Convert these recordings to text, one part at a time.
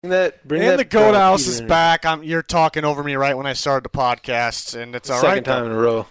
And the Goat House is back. You're talking over me right when I started the podcast, and it's all right. Second time in a row.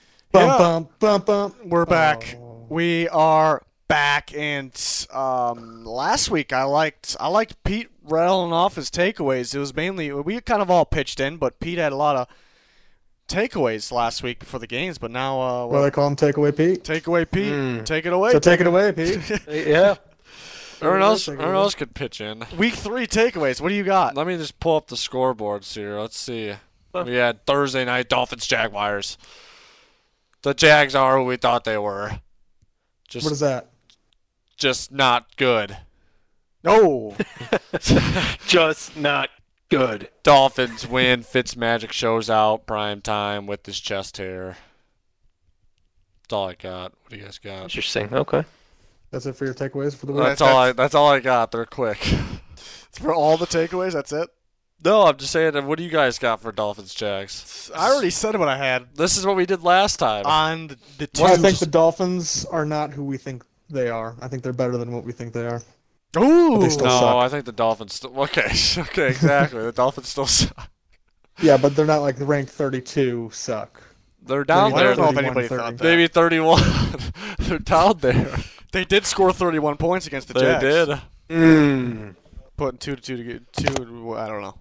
We're back. We are back, and last week I liked Pete rattling off his takeaways. It was mainly we kind of all pitched in, but Pete had a lot of takeaways last week before the games. But now, they call him Takeaway Pete. Takeaway Pete, take it away. So take it away, Pete. Yeah. Everyone else could pitch in. Week 3 takeaways. What do you got? Let me just pull up the scoreboards here. Let's see. We had Thursday night Dolphins-Jaguars. The Jags are who we thought they were. What is that? Just not good. No. Just not good. Dolphins win. Fitzmagic shows out prime time with his chest hair. That's all I got. What do you guys got? Interesting. Okay. That's it for your takeaways for the week? That's all I got. They're quick. For all the takeaways, that's it? No, I'm just saying, what do you guys got for Dolphins-Jags? I already said what I had. This is what we did last time. On the Well, I think the Dolphins are not who we think they are. I think they're better than what we think they are. Ooh. They still no, suck. I think the Dolphins still... Okay, exactly. The Dolphins still suck. Yeah, but they're not like ranked 32 suck. They're down I there. don't know if anybody thought that. Maybe 31. They're down there. They did score 31 points against the They Jags. did. Putting 2 to get 2. I don't know.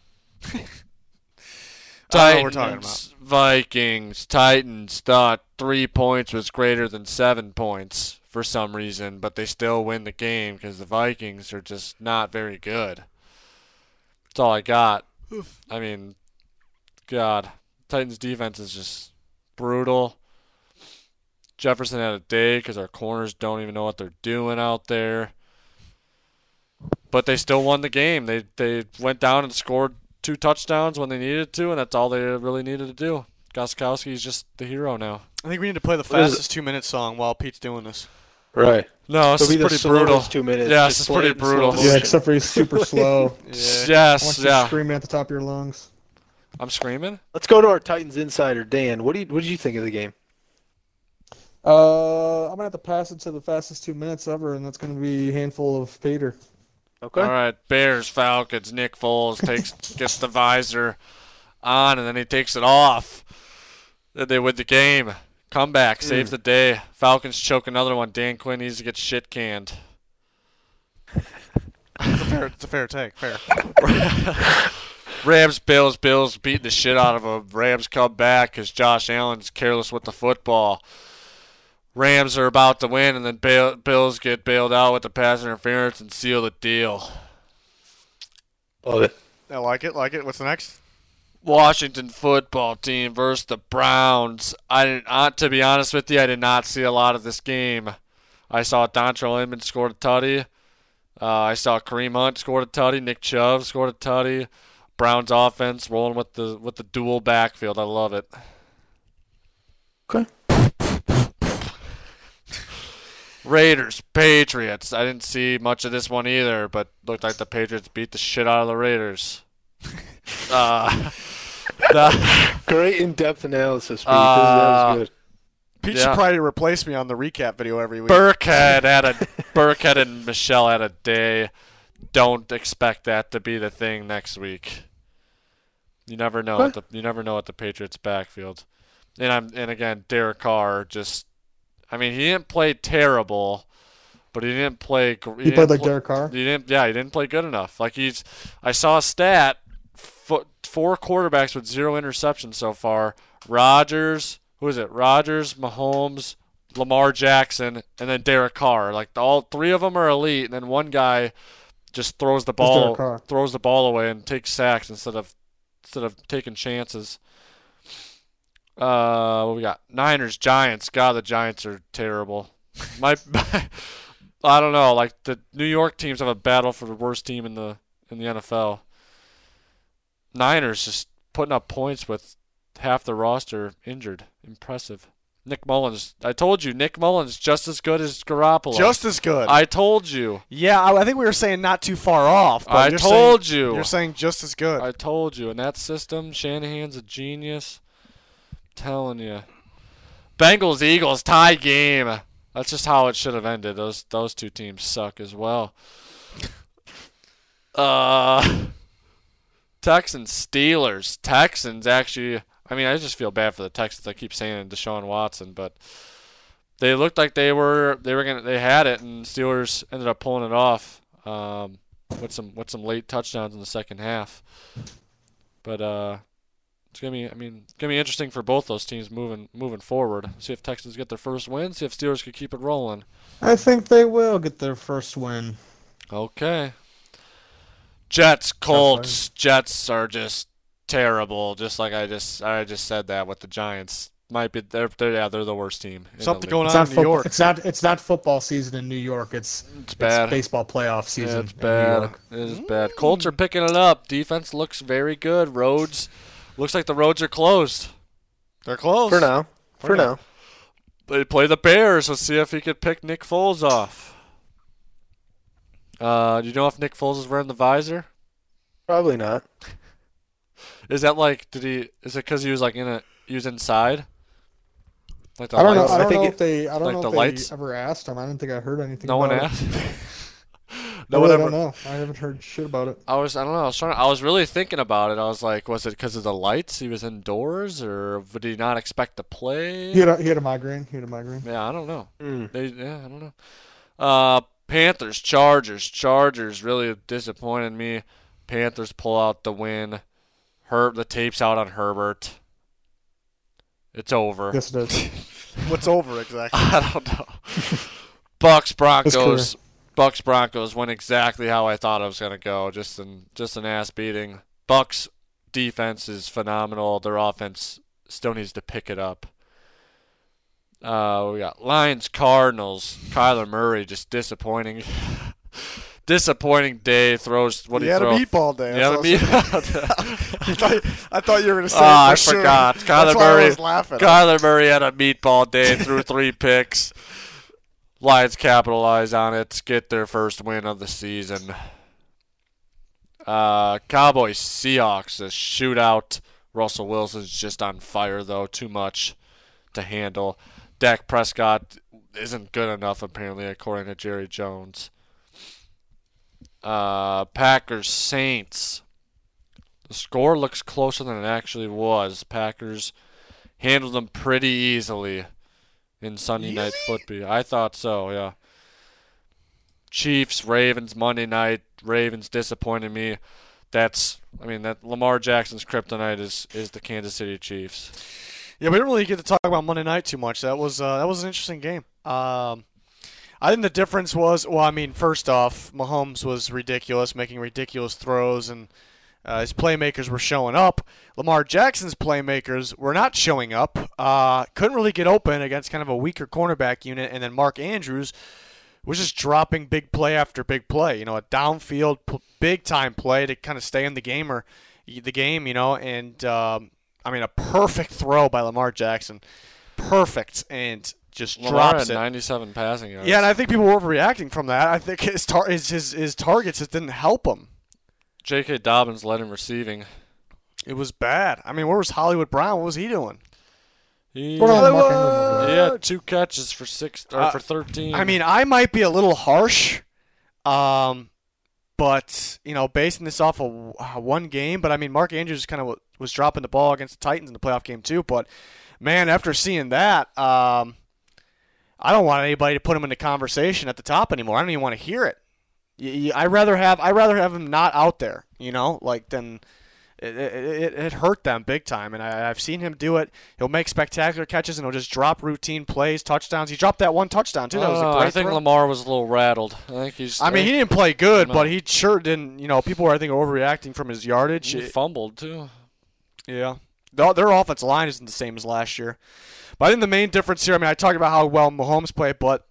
Titans, I don't know what we're talking about. Vikings, Titans thought 3 points was greater than 7 points for some reason, but they still win the game because the Vikings are just not very good. That's all I got. I mean, God, Titans defense is just brutal. Jefferson had a day because our corners don't even know what they're doing out there. But they still won the game. They went down and scored 2 touchdowns when they needed to, and that's all they really needed to do. Gostkowski's just the hero now. I think we need to play the fastest 2-minute song while Pete's doing this. Right. No, this is pretty brutal. 2 minutes. Yeah, this is pretty brutal. Yeah, except for he's super slow. Yes, I want you screaming at the top of your lungs. I'm screaming? Let's go to our Titans insider, Dan. What did you think of the game? I'm going to have to pass it to the fastest 2 minutes ever, and that's going to be a handful of Peter. Okay. All right, Bears, Falcons, Nick Foles gets the visor on, and then he takes it off. Then they win the game. Comeback, saves the day. Falcons choke another one. Dan Quinn needs to get shit canned. It's a fair take. Fair. Rams, Bills beating the shit out of them. Rams come back because Josh Allen's careless with the football. Rams are about to win, and then Bills get bailed out with the pass interference and seal the deal. Love it. I like it. What's the next? Washington football team versus the Browns. To be honest with you, I did not see a lot of this game. I saw Dontrell Inman scored a tutty. I saw Kareem Hunt scored a tutty. Nick Chubb scored a tutty. Browns offense rolling with the dual backfield. I love it. Okay. Raiders, Patriots. I didn't see much of this one either, but looked like the Patriots beat the shit out of the Raiders. Great in-depth analysis, Pete. That was good. Pete should probably replace me on the recap video every week. Burkhead and Michelle had a day. Don't expect that to be the thing next week. You never know. You never know at the Patriots backfield. And again, Derek Carr just. I mean, he didn't play terrible, but he didn't play. He played like Derek Carr. He didn't play good enough. Like I saw a stat: 4 quarterbacks with 0 interceptions so far. Rodgers, Mahomes, Lamar Jackson, and then Derek Carr. Like all 3 of them are elite, and then one guy just throws the ball away and takes sacks instead of taking chances. What we got? Niners, Giants. God, the Giants are terrible. I don't know. Like the New York teams have a battle for the worst team in the NFL. Niners just putting up points with half the roster injured. Impressive. Nick Mullins. I told you, Nick Mullins just as good as Garoppolo. Just as good. I told you. Yeah, I think we were saying not too far off. But I told you. You're saying just as good. I told you. In that system, Shanahan's a genius. Telling you. Bengals, Eagles, tie game. That's just how it should have ended. Those 2 teams suck as well. Texans, Steelers. Texans actually. I mean, I just feel bad for the Texans. I keep saying it, Deshaun Watson, but they looked like they had it, and Steelers ended up pulling it off with some late touchdowns in the second half. But it's gonna be interesting for both those teams moving forward. See if Texans get their first win. See if Steelers could keep it rolling. I think they will get their first win. Okay. Jets, Colts. Jets are just terrible. Just like I just said that with the Giants. Might be they're the worst team. Something going on in New York. It's not football season in New York. It's bad. It's baseball playoff season. It's bad. In New York. It is bad. Colts are picking it up. Defense looks very good. Roads looks like the roads are closed. They're closed For now. For now. They play the Bears. Let's see if he could pick Nick Foles off. Do you know if Nick Foles is wearing the visor? Probably not. Is that like is it because he was like he was inside? Like the I don't know. lights? I don't know think if they. I don't like know the if lights? they ever asked him. I don't think I heard anything. No one about asked. it. No I one really ever. don't know. I haven't heard shit about it. I don't know. I was really thinking about it. I was like, was it because of the lights? He was indoors, or did he not expect to play? He had a migraine. Yeah, I don't know. Mm. I don't know. Panthers, Chargers. Chargers really disappointed me. Panthers pull out the win. The tape's out on Herbert. It's over. Yes, it is. What's over exactly? I don't know. Bucks Broncos went exactly how I thought it was gonna go. Just an ass beating. Bucks defense is phenomenal. Their offense still needs to pick it up. We got Lions Cardinals. Kyler Murray just disappointing. Disappointing day. Throws what He he had a throw. meatball day. Yeah, That's I thought you were going to say it I for sure. forgot. That's why I was laughing. Kyler Murray had a meatball day, threw 3 picks. Lions capitalize on it, get their first win of the season. Cowboys Seahawks, a shootout. Russell Wilson's just on fire though, too much to handle. Dak Prescott isn't good enough apparently, according to Jerry Jones. Packers Saints. The score looks closer than it actually was. Packers handled them pretty easily in Sunday Night Football. I thought so, yeah. Chiefs, Ravens, Monday night. Ravens disappointed me. That Lamar Jackson's kryptonite is the Kansas City Chiefs. Yeah, we didn't really get to talk about Monday night too much. That was an interesting game. I think the difference was, first off, Mahomes was ridiculous, making ridiculous throws, and his playmakers were showing up. Lamar Jackson's playmakers were not showing up. Couldn't really get open against kind of a weaker cornerback unit, and then Mark Andrews was just dropping big play after big play. A downfield big-time play to kind of stay in the game, and a perfect throw by Lamar Jackson. Perfect, and just Lamar drops had it. 97 passing yards. Yeah, and I think people were overreacting from that. I think his targets just didn't help him. J.K. Dobbins led in receiving. It was bad. Where was Hollywood Brown? What was he doing? He What on Mark Andrews? had 2 catches for 13. I might be a little harsh, but basing this off of one game. But Mark Andrews kind of was dropping the ball against the Titans in the playoff game too. But man, after seeing that, I don't want anybody to put him in the conversation at the top anymore. I don't even want to hear it. I rather have him not out there. Than. It hurt them big time, and I've seen him do it. He'll make spectacular catches, and he'll just drop routine plays, touchdowns. He dropped that one touchdown, too. That was a great I think throw. Lamar was a little rattled. I think he's. he didn't play good, but he sure didn't. People were, I think, overreacting from his yardage. He fumbled, too. Yeah. Their offensive line isn't the same as last year. But I think the main difference here, I talked about how well Mahomes played, but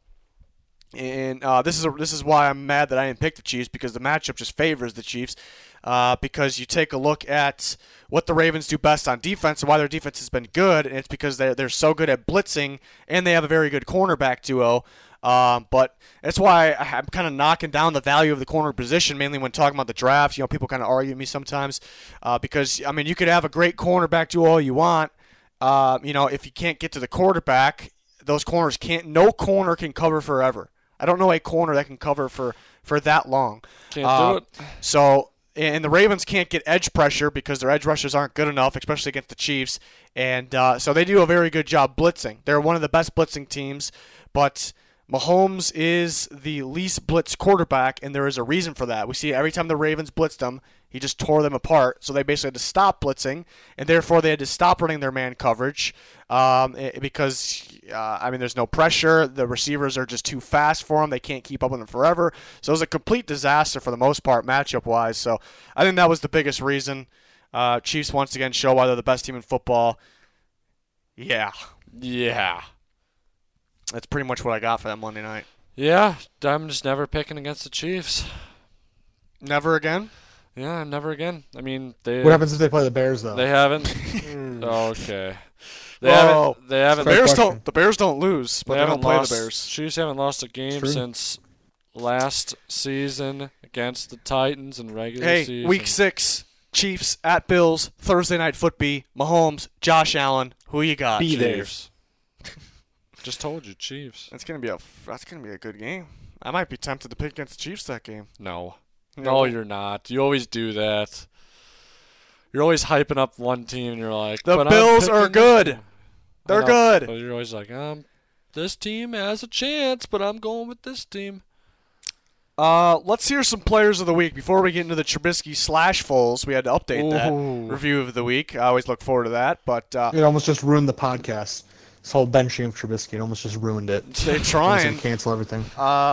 this is why I'm mad that I didn't pick the Chiefs, because the matchup just favors the Chiefs. Because you take a look at what the Ravens do best on defense and why their defense has been good, and it's because they're so good at blitzing and they have a very good cornerback duo. But that's why I'm kind of knocking down the value of the corner position, mainly when talking about the draft. People kind of argue with me sometimes because, you could have a great cornerback duo all you want. If you can't get to the quarterback, those corners can't. No corner can cover forever. I don't know a corner that can cover for that long. Can't do it. So, and the Ravens can't get edge pressure because their edge rushers aren't good enough, especially against the Chiefs. And so they do a very good job blitzing. They're one of the best blitzing teams, but Mahomes is the least blitz quarterback, and there is a reason for that. We see every time the Ravens blitzed him, he just tore them apart. So they basically had to stop blitzing, and therefore they had to stop running their man coverage because, there's no pressure. The receivers are just too fast for them. They can't keep up with them forever. So it was a complete disaster for the most part, matchup-wise. So I think that was the biggest reason. Chiefs once again show why they're the best team in football. Yeah. That's pretty much what I got for that Monday night. Yeah, I'm just never picking against the Chiefs. Never again? Yeah, never again. I mean, What happens if they play the Bears, though? They haven't. Okay. They Well, haven't. The Bears don't lose, but they don't play lost, the Bears. Chiefs haven't lost a game since last season against the Titans in regular season. Hey, Week 6, Chiefs at Bills, Thursday night football. Mahomes, Josh Allen. Who you got? Be there. Chiefs. Just told you, Chiefs. That's gonna be a good game. I might be tempted to pick against the Chiefs that game. No, you're not. You always do that. You're always hyping up one team, and you're like, The "But Bills I'm are picking good. this team." They're I know, good. but you're always like, this team has a chance, but I'm going with this team. Let's hear some players of the week before we get into the Trubisky / Foles. We had to update that Ooh. review of the week. I always look forward to that, but It almost just ruined the podcast. This whole benching of Trubisky, it almost just ruined it. they're It was trying. gonna cancel everything.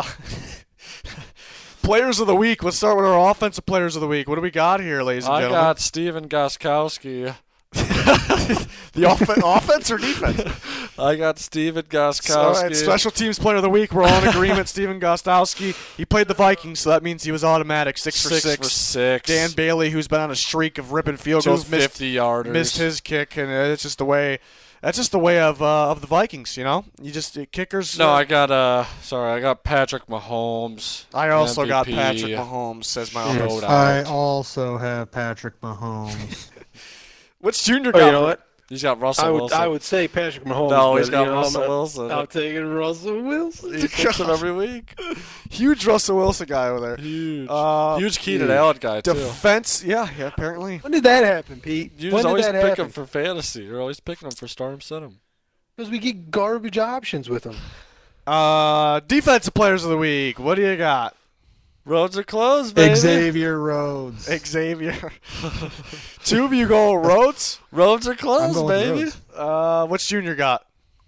Players of the week. Let's start with our offensive players of the week. What do we got here, ladies and I gentlemen? got Steven Gostkowski. The offense or defense? I got Steven All Gostkowski. right, special teams player of the week. We're all in agreement. Steven Gostkowski. He played the Vikings, so that means he was automatic. 6 for 6. Dan Bailey, who's been on a streak of ripping field goals, 50-yarders. missed his kick, and it's just the way. That's just the way of the Vikings, you know. You just kickers. No, I got Patrick Mahomes. I also got MVP. Patrick Mahomes. Says my Yeah. offense. I also have Patrick Mahomes. What's Junior Oh, got? you know what? He's got Russell Wilson. I would say Patrick Mahomes. No, but, he's got you know, Russell Wilson. I'm taking Russell Wilson. He picks him every week. Huge Russell Wilson guy over there. Huge. Huge Keenan Allen guy, too. Defense, yeah, apparently. When did that happen, Pete? You When just did always that pick happen? him for fantasy. You're always picking him for start him, sit him. Because we get garbage options with him. Defensive players of the week. What do you got? Roads are closed, baby. Xavier Rhodes. Xavier. Two of you go Rhodes. Roads are I'm closed, going baby. Rhodes. What's Junior got?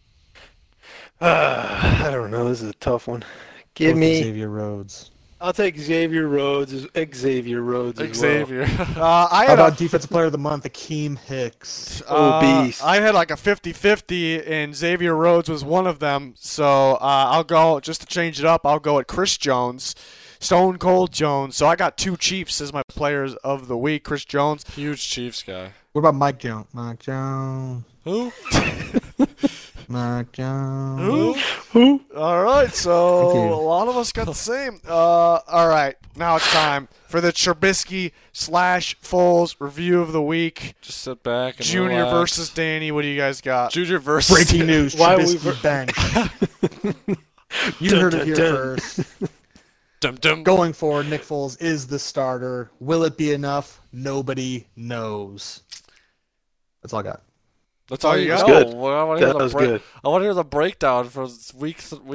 I don't know. This is a tough one. Give Both me. Xavier Rhodes. I'll take Xavier Rhodes. Xavier Rhodes. As Xavier. I How had about Defensive Player of the Month, Akeem Hicks? Beast. I had like a 50-50, and Xavier Rhodes was one of them. So I'll go, just to change it up, I'll go at Chris Jones. Stone Cold Jones. So I got two Chiefs as my players of the week. Chris Jones. Huge Chiefs guy. What about Mike Jones? Mike Jones. Who? Mike Jones. Who? All right, so Thank you. a lot of us got the same. All right, now it's time for the Trubisky / Foles review of the week. Just sit back and Junior relax. versus Danny. What do you guys got? Junior versus Breaking news. Why we Trubisky bench. You heard it here first. Dum dum. Going forward, Nick Foles is the starter. Will it be enough? Nobody knows. That's all I got. That's all you got. That's good. Well, I want to hear That the was good. I want to hear the breakdown for week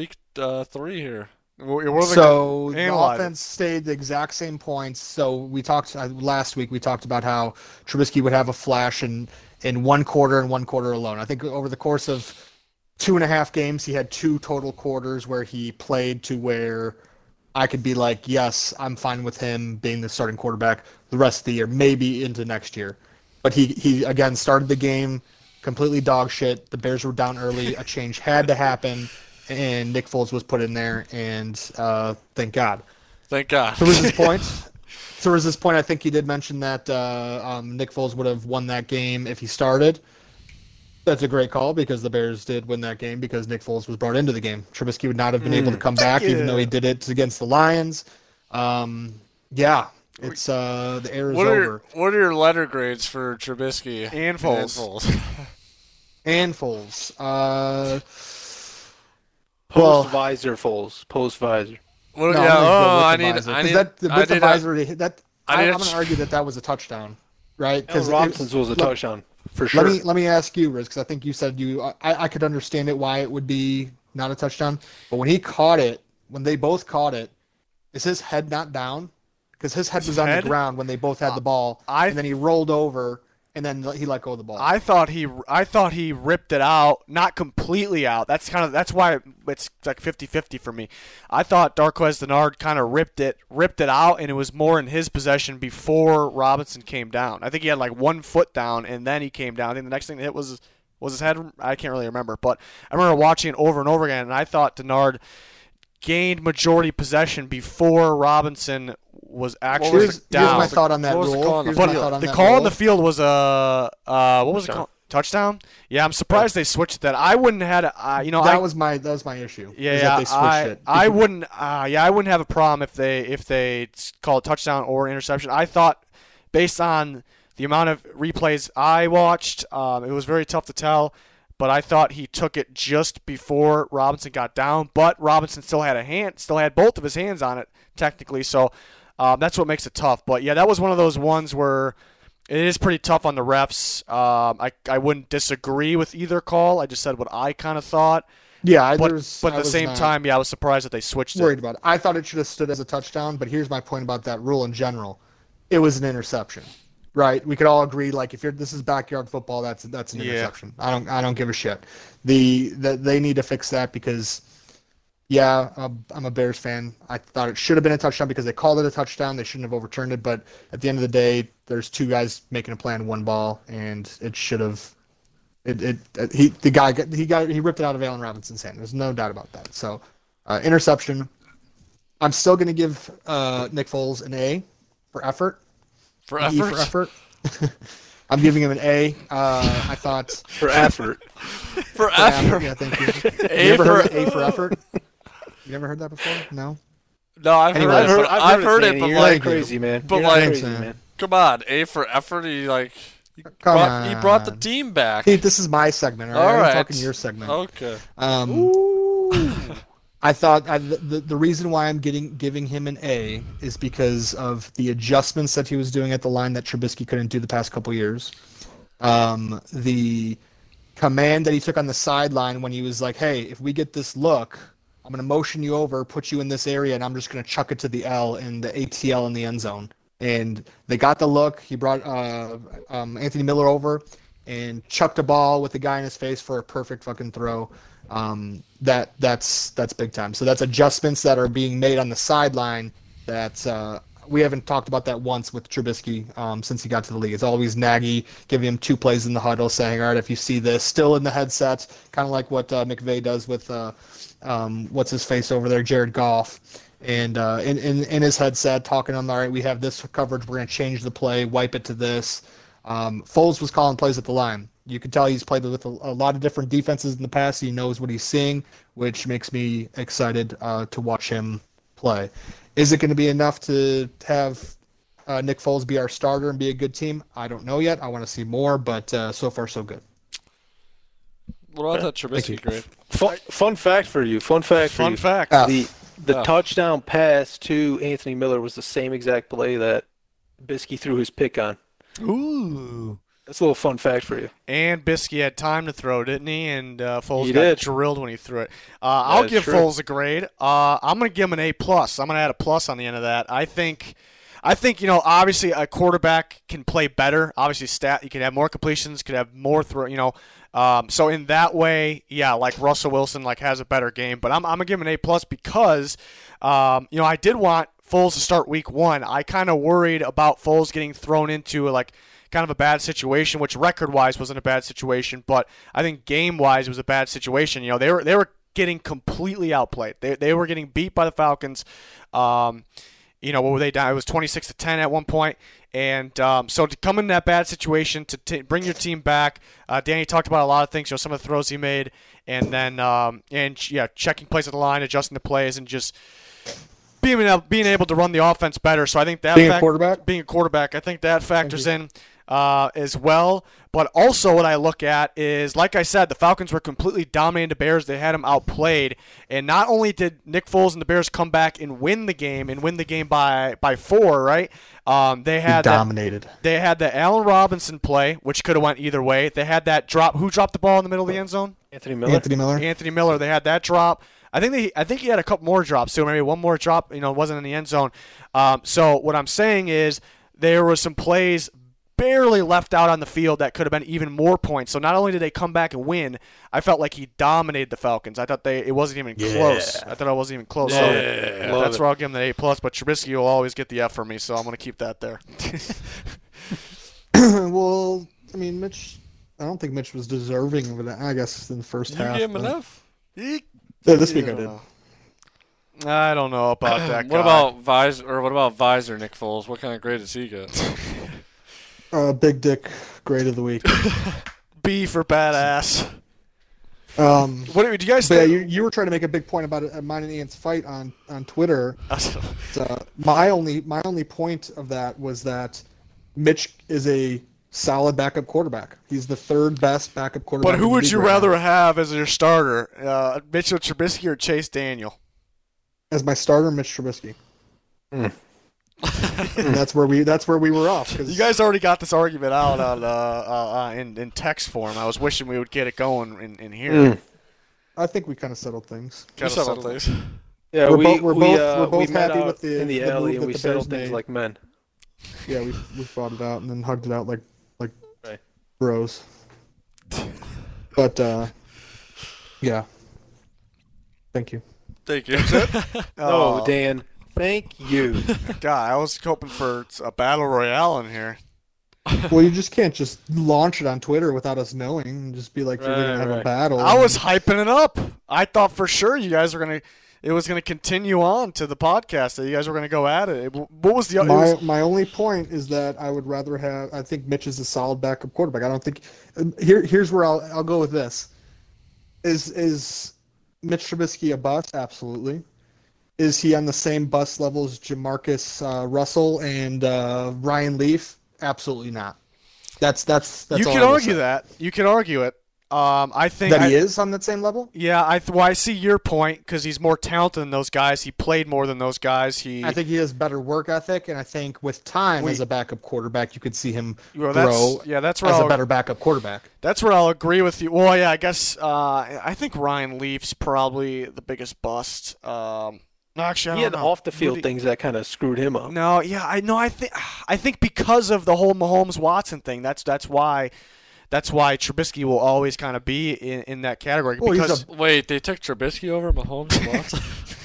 3 here. So the analyze it. offense stayed the exact same points. So we talked last week. We talked about how Trubisky would have a flash in one quarter and 1 quarter alone. I think over the course of 2.5 games, he had 2 total quarters where he played to where I could be like, yes, I'm fine with him being the starting quarterback the rest of the year, maybe into next year. But he again started the game completely dog shit. The Bears were down early. A change had to happen, and Nick Foles was put in there, and thank God. Thank God. To Riz's point, I think he did mention that Nick Foles would have won that game if he started. That's a great call because the Bears did win that game because Nick Foles was brought into the game. Trubisky would not have been able to come back even though he did it against the Lions. Yeah, it's the air is over. What are your letter grades for Trubisky And Foles. And Foles. Well- Post visor, Foles. Post visor. Well, No, yeah. I'm gonna go Oh, with I the need. visor, I 'cause need. that with I the need visor. I'm need going to argue that was a touchdown, right? Because Robinson's was a touchdown for sure. Let me ask you, Riz, because I think you said I could understand it why it would be not a touchdown, but when he caught it, when they both caught it, is his head not down? Because his head was on the ground when they both had the ball, and then he rolled over, and then he let go of the ball. I thought he ripped it out, not completely out. That's why it's like 50-50 for me. I thought Darqueze Dennard kind of ripped it out, and it was more in his possession before Robinson came down. I think he had like 1 foot down, and then he came down. I think the next thing that hit was his head. I can't really remember, but I remember watching it over and over again, and I thought Dennard gained majority possession before Robinson was actually Here's down. my thought on that What was the rule. call on the Here's my field? thought on The that call on rule. the field was a what was it called? Touchdown? Yeah, I'm surprised they switched that. I wouldn't have had That was my issue. yeah, is that they switched it. I wouldn't I wouldn't have a problem if they call it touchdown or interception. I thought based on the amount of replays I watched, it was very tough to tell. But I thought he took it just before Robinson got down. But Robinson still had both of his hands on it technically. So that's what makes it tough. But yeah, that was one of those ones where it is pretty tough on the refs. I wouldn't disagree with either call. I just said what I kind of thought. Yeah, But at the same time, I was surprised that they switched worried it. about it. I thought it should have stood as a touchdown. But here's my point about that rule in general: it was an interception. Right, we could all agree. Like, if this is backyard football, that's an interception. I don't give a shit. They need to fix that because, yeah, I'm a Bears fan. I thought it should have been a touchdown because they called it a touchdown. They shouldn't have overturned it. But at the end of the day, there's 2 guys making a play on 1 ball, and it should have. He ripped it out of Allen Robinson's hand. There's no doubt about that. So, interception. I'm still going to give Nick Foles an A for effort. For E effort. for effort. I'm giving him an A. I thought For effort. For effort. Yeah, thank you. A You ever heard for- A for effort? You ever heard that before? No. No, I've Anyway, heard it. I've heard it, Danny. but You're like, not crazy, man. but You're not like- crazy, man. come on, A for effort. He Come brought the on. team back. Hey, this is my segment. All right, All right. I'm talking your segment. Okay. I thought the reason why I'm giving him an A is because of the adjustments that he was doing at the line that Trubisky couldn't do the past couple years. The command that he took on the sideline when he was like, "Hey, if we get this look, I'm going to motion you over, put you in this area, and I'm just going to chuck it to the L in the ATL in the end zone." And they got the look. He brought Anthony Miller over and chucked a ball with the guy in his face for a perfect fucking throw. That's big time. So that's adjustments that are being made on the sideline that we haven't talked about that once with Trubisky since he got to the league. It's always Nagy giving him 2 plays in the huddle, saying, "All right, if you see this," still in the headset, kind of like what McVay does with what's his face over there, Jared Goff. And in his headset, talking to him, "All right, we have this coverage. We're going to change the play, wipe it to this." Foles was calling plays at the line. You can tell he's played with a lot of different defenses in the past. He knows what he's seeing, which makes me excited to watch him play. Is it going to be enough to have Nick Foles be our starter and be a good team? I don't know yet. I want to see more, but so far so good. What about that Trubisky grade? Fun fact for you. Fun fact. The touchdown pass to Anthony Miller was the same exact play that Bisky threw his pick on. Ooh. That's a little fun fact for you. And Bisky had time to throw, didn't he? And Foles He got did. drilled when he threw it. I'll is give true. Foles a grade. I'm going to give him an A+. I'm going to add a plus on the end of that. I think obviously a quarterback can play better. Obviously, you can have more completions, could have more throw. So in that way, yeah, like Russell Wilson has a better game. But I'm going to give him an A+ because I did want Foles to start week 1. I kind of worried about Foles getting thrown into kind of a bad situation, which record-wise wasn't a bad situation, but I think game-wise it was a bad situation. They were getting completely outplayed. They were getting beat by the Falcons. What were they down? It was 26-10 at one point. And so to come in that bad situation, to bring your team back, Danny talked about a lot of things, some of the throws he made, and then checking plays at the line, adjusting the plays, and just being able to run the offense better. So I think that Being a quarterback, I think that factors in. as well. But also what I look at is, like I said, the Falcons were completely dominating the Bears. They had them outplayed. And not only did Nick Foles and the Bears come back and win the game by 4, right? They had dominated. They had the Allen Robinson play, which could have went either way. They had that drop. Who dropped the ball in the middle of the end zone? Anthony Miller. Anthony Miller. They had that drop. I think he had a couple more drops too. Maybe one more drop. Wasn't in the end zone. So what I'm saying is there were some plays barely left out on the field that could have been even more points. So not only did they come back and win, I felt like he dominated the Falcons. I thought it wasn't even close. I thought it wasn't even close. Yeah, so that's where I'll give him the A+. But Trubisky will always get the F for me, so I'm going to keep that there. Well, I mean, Mitch. I don't think Mitch was deserving of it. I guess in the first half. You gave him enough. This week I did. I don't know about that guy. What about Visor Nick Foles? What kind of grade does he get? Big Dick grade of the week. B for badass. What do you guys think? Yeah, you were trying to make a big point about it, mine and Ian's fight on Twitter. My only point of that was that Mitch is a solid backup quarterback. He's the third best backup quarterback. But who would you rather have as your starter, Mitchell Trubisky or Chase Daniel? As my starter, Mitch Trubisky. And that's where we were off. You guys already got this argument out on in text form. I was wishing we would get it going in here. I think we kind of settled things. Yeah, we're both happy with the in the alley, and we settled things like men. Yeah, we fought it out and then hugged it out like right. bros. But yeah. Thank you. Thank you. No, Dan. Thank you. God, I was hoping for a battle royale in here. Well, you just can't just launch it on Twitter without us knowing and just be like, you're going to have a battle. I was hyping it up. I thought for sure you guys were going to... It was going to continue on to the podcast that you guys were going to go at it. What was the my only point is that I would rather have. I think Mitch is a solid backup quarterback. I don't think. Here's where I'll go with this. Is Mitch Trubisky a bust? Absolutely. Is he on the same bust level as Jamarcus Russell and Ryan Leaf? Absolutely not. That's. You can argue that. You can argue it. I think that he is on that same level. Yeah, I see your point because he's more talented than those guys. He played more than those guys. I think he has better work ethic, and I think with time as a backup quarterback, you could see him grow. That's where as a better backup quarterback. That's where I'll agree with you. Well, yeah, I guess I think Ryan Leaf's probably the biggest bust. Actually, he had off the field things that kind of screwed him up. No, yeah, I think because of the whole Mahomes Watson thing. That's why. That's why Trubisky will always kind of be in that category. Wait, they took Trubisky over Mahomes and Watson?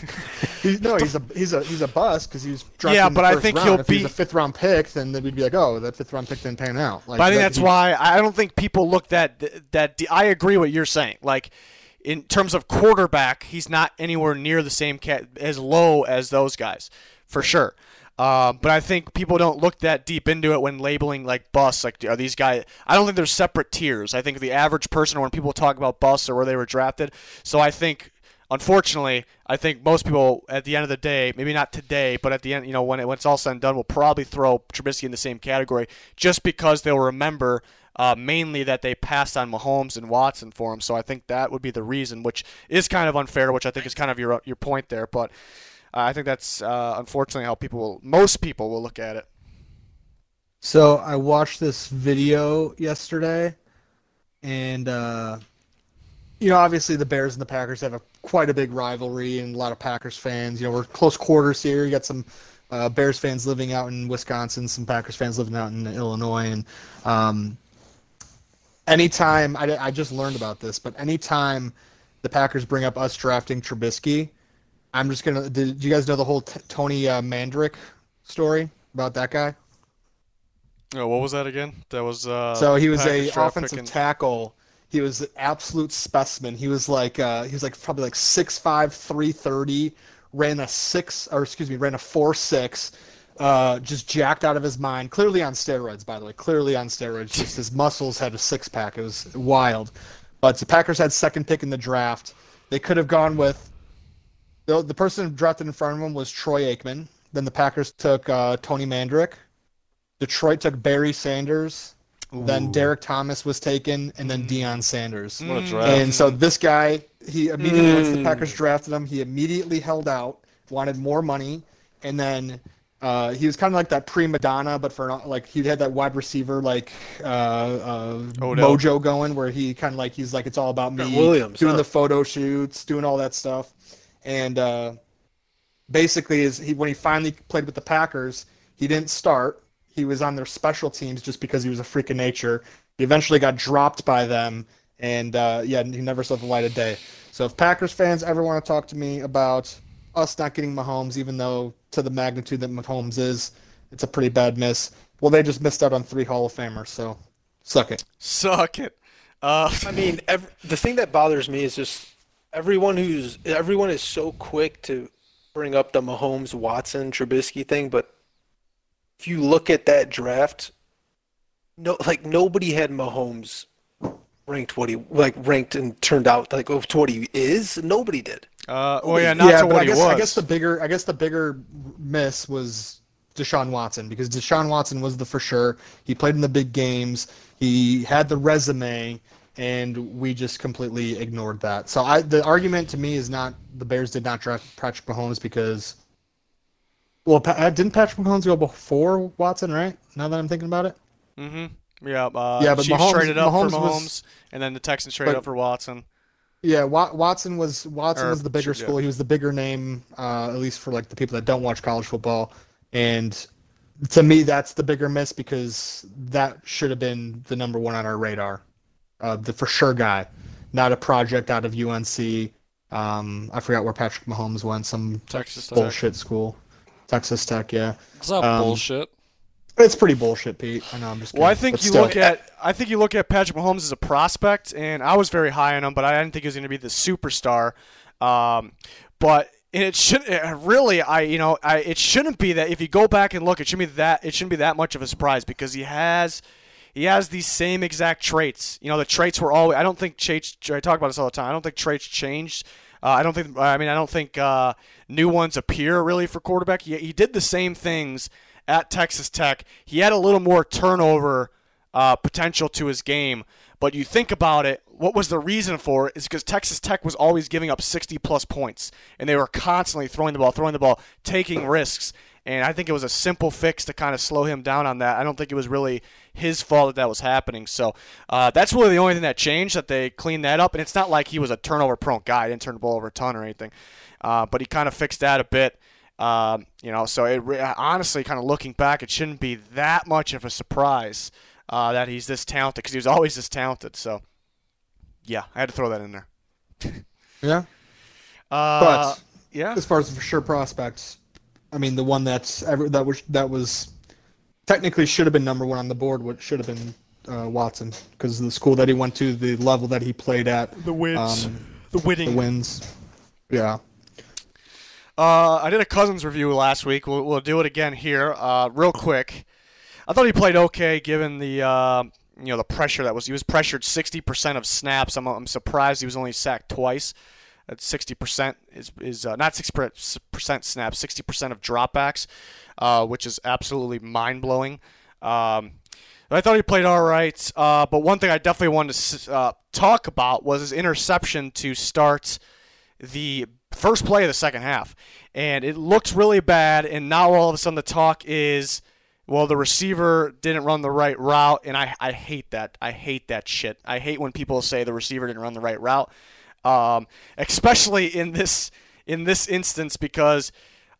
he's a bust because he was drafted in the first round. If he's a fifth-round pick, then we'd be like, oh, that fifth-round pick didn't pan out. But I think that's why I don't think people look that I agree what you're saying. Like, in terms of quarterback, he's not anywhere near the same as low as those guys, for sure. But I think people don't look that deep into it when labeling like busts. Like, are these guys? I don't think there's separate tiers. I think the average person, when people talk about busts or where they were drafted. So I think, unfortunately, most people at the end of the day, maybe not today, but at the end, when it's all said and done, will probably throw Trubisky in the same category just because they'll remember mainly that they passed on Mahomes and Watson for him. So I think that would be the reason, which is kind of unfair, which I think is kind of your point there, but. I think that's unfortunately how most people will look at it. So I watched this video yesterday, and obviously the Bears and the Packers have quite a big rivalry, and a lot of Packers fans. We're close quarters here. You got some Bears fans living out in Wisconsin, some Packers fans living out in Illinois, and anytime I just learned about this, but anytime the Packers bring up us drafting Trubisky. I'm just going to... Did you guys know the whole Tony Mandrick story about that guy? Oh, what was that again? That was... so he was a offensive tackle. He was an absolute specimen. He was like probably like 6'5", 330, ran a 4.6, just jacked out of his mind. Clearly on steroids, by the way. Clearly on steroids. Just his muscles had a six-pack. It was wild. But the Packers had second pick in the draft. They could have gone with... The person drafted in front of him was Troy Aikman. Then the Packers took Tony Mandrick. Detroit took Barry Sanders. Then Derek Thomas was taken, and then Deion Sanders. What a draft. And so this guy, he immediately, once the Packers drafted him, he immediately held out, wanted more money, and then he was kind of like that prima donna, but for like he had that wide receiver like mojo going, where he kind of like he's like it's all about me, Williams, doing the photo shoots, doing all that stuff, and basically when he finally played with the Packers, he didn't start. He was on their special teams just because he was a freak of nature. He eventually got dropped by them, and he never saw the light of day. So if Packers fans ever want to talk to me about us not getting Mahomes, even though to the magnitude that Mahomes is, it's a pretty bad miss. Well, they just missed out on 3 Hall of Famers, so suck it. Suck it. I mean, the thing that bothers me is just everyone is so quick to bring up the Mahomes, Watson, Trubisky thing, but if you look at that draft, nobody had Mahomes ranked and turned out to what he is. Nobody did. Not to what he was. I guess the bigger miss was Deshaun Watson, because Deshaun Watson was the for sure. He played in the big games. He had the resume, and we just completely ignored that. So the argument to me is not the Bears did not draft Patrick Mahomes because. Well, didn't Patrick Mahomes go before Watson, right? Now that I'm thinking about it. Mm-hmm. Yeah. But Chiefs traded up for Mahomes, was, and then the Texans traded up for Watson. Yeah, Watson was the bigger school. He was the bigger name, at least for like the people that don't watch college football. And to me, that's the bigger miss because that should have been the number one on our radar, the for sure guy, not a project out of UNC. I forgot where Patrick Mahomes went. Some Texas bullshit school. Texas Tech, yeah. It's not bullshit. It's pretty bullshit, Pete. I know. I'm just kidding. Well, I think you look at Patrick Mahomes as a prospect, and I was very high on him, but I didn't think he was going to be the superstar. But it should it shouldn't be that. If you go back and look, it shouldn't be that much of a surprise because he has these same exact traits. The traits were always. I don't think traits. I talk about this all the time. I don't think traits changed. I don't think new ones appear really for quarterback. He did the same things at Texas Tech. He had a little more turnover potential to his game. But you think about it, what was the reason for it is because Texas Tech was always giving up 60-plus points, and they were constantly throwing the ball, taking risks. And I think it was a simple fix to kind of slow him down on that. I don't think it was really his fault that was happening. So that's really the only thing that changed, that they cleaned that up. And it's not like he was a turnover-prone guy. He didn't turn the ball over a ton or anything. But he kind of fixed that a bit. So honestly, kind of looking back, it shouldn't be that much of a surprise that he's this talented because he was always this talented. So, yeah, I had to throw that in there. Yeah. But as far as the for sure prospects, I mean, the one that was technically should have been number one on the board. What should have been Watson, because of the school that he went to, the level that he played at, the wins, the wins. Yeah. I did a Cousins review last week. We'll do it again here, real quick. I thought he played okay given the the pressure that was. He was pressured 60% of snaps. I'm surprised he was only sacked twice. That's 60% is not 6% snaps, 60% of dropbacks, which is absolutely mind-blowing. I thought he played all right, but one thing I definitely wanted to talk about was his interception to start the first play of the second half. And it looked really bad, and now all of a sudden the talk is, well, the receiver didn't run the right route, and I hate that. I hate that shit. I hate when people say the receiver didn't run the right route. Especially in this instance, because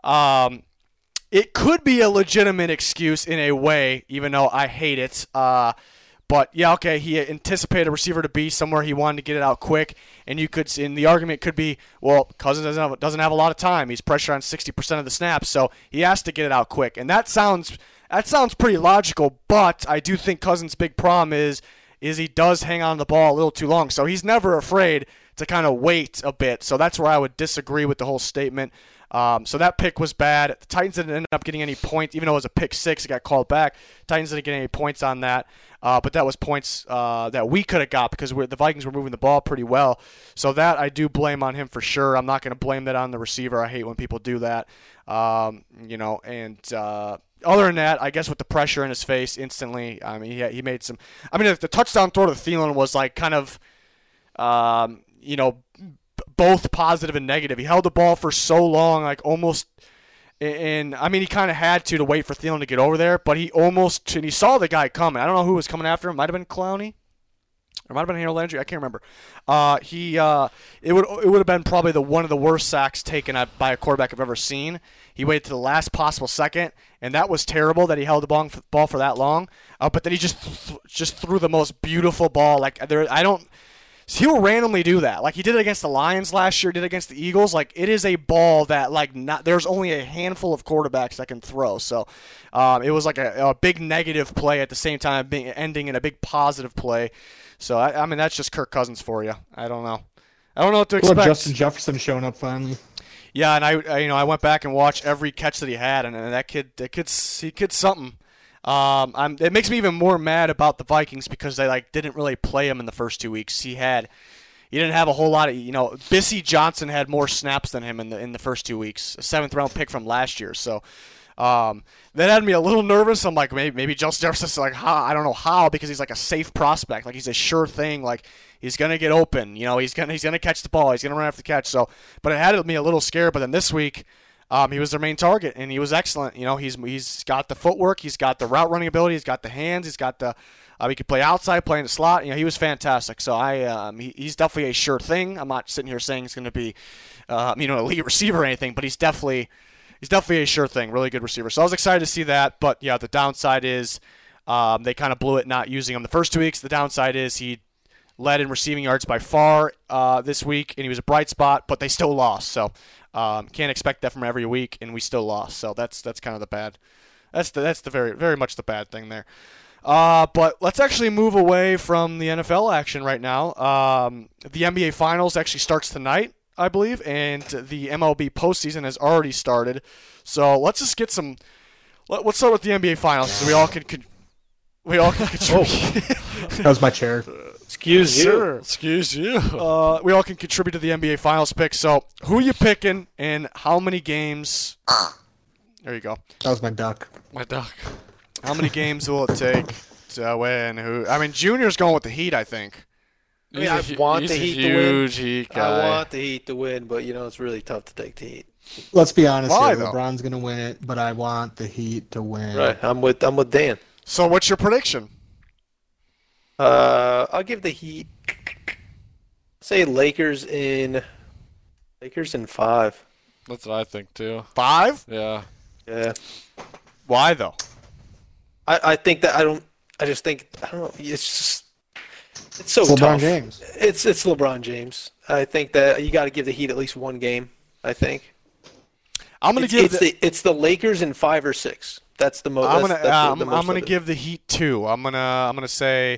it could be a legitimate excuse in a way, even though I hate it. But yeah, okay, he anticipated a receiver to be somewhere, he wanted to get it out quick, and the argument could be, well, Cousins doesn't have a lot of time. He's pressured on 60% of the snaps, so he has to get it out quick, and that sounds pretty logical. But I do think Cousins' big problem is he does hang on the ball a little too long, so he's never afraid to kind of wait a bit. So that's where I would disagree with the whole statement. So that pick was bad. The Titans didn't end up getting any points, even though it was a pick six. It got called back. Titans didn't get any points on that. But that was points that we could have got because the Vikings were moving the ball pretty well. So that I do blame on him for sure. I'm not going to blame that on the receiver. I hate when people do that. other than that, I guess with the pressure in his face instantly, I mean, he made some. I mean, the touchdown throw to Thielen was like kind of, both positive and negative. He held the ball for so long, like almost. And I mean, he kind of had to wait for Thielen to get over there, but he saw the guy coming. I don't know who was coming after him. Might have been Clowney. Or might have been Harold Landry. I can't remember. It would have been probably one of the worst sacks taken by a quarterback I've ever seen. He waited to the last possible second, and that was terrible that he held the ball for that long. But then he just threw the most beautiful ball. He'll randomly do that. Like he did it against the Lions last year, did it against the Eagles. Like it is a ball that there's only a handful of quarterbacks that can throw. So it was like a big negative play at the same time ending in a big positive play. So I mean that's just Kirk Cousins for you. I don't know what to expect. Justin Jefferson showing up finally. Yeah, and I went back and watched every catch that he had, and that kid something. It makes me even more mad about the Vikings because they didn't really play him in the first 2 weeks. He didn't have a whole lot of Bissy Johnson had more snaps than him in the first 2 weeks, a 7th round pick from last year. So that had me a little nervous. I'm like maybe Justin Jefferson's I don't know how because he's like a safe prospect, like he's a sure thing, like he's gonna get open, he's gonna catch the ball, he's gonna run after the catch. So, but it had me a little scared. But then this week. He was their main target, and he was excellent. He's got the footwork, he's got the route running ability, he's got the hands, he's got the he could play outside, play in the slot. He was fantastic. So he's definitely a sure thing. I'm not sitting here saying he's going to be, an elite receiver or anything, but he's definitely a sure thing. Really good receiver. So I was excited to see that. But yeah, the downside is they kind of blew it not using him the first 2 weeks. The downside is he led in receiving yards by far this week, and he was a bright spot, but they still lost. So. Can't expect that from every week, and we still lost. So that's kind of the bad. That's the very very much the bad thing there. But let's actually move away from the NFL action right now. The NBA Finals actually starts tonight, I believe, and the MLB postseason has already started. So let's just get some. Let's start with the NBA Finals so we all can contribute. That was my chair. Excuse you. Sure. Excuse you. We all can contribute to the NBA Finals pick. So, who are you picking, and how many games? There you go. That was my duck. My duck. How many games will it take to win? Junior's going with the Heat, I think. I want the Heat to win. Heat guy. I want the Heat to win, but it's really tough to take the Heat. Let's be honest Why, here. though? LeBron's going to win it, but I want the Heat to win. Right, I'm with Dan. So, what's your prediction? I'll give the Heat. Say Lakers in 5. That's what I think too. 5? Yeah. Yeah. Why though? I think that I don't know. It's so LeBron tough. James. It's LeBron James. I think that you got to give the Heat at least one game. I think. I'm gonna It's the Lakers in 5 or 6. That's the most. I'm gonna give the Heat 2. I'm gonna say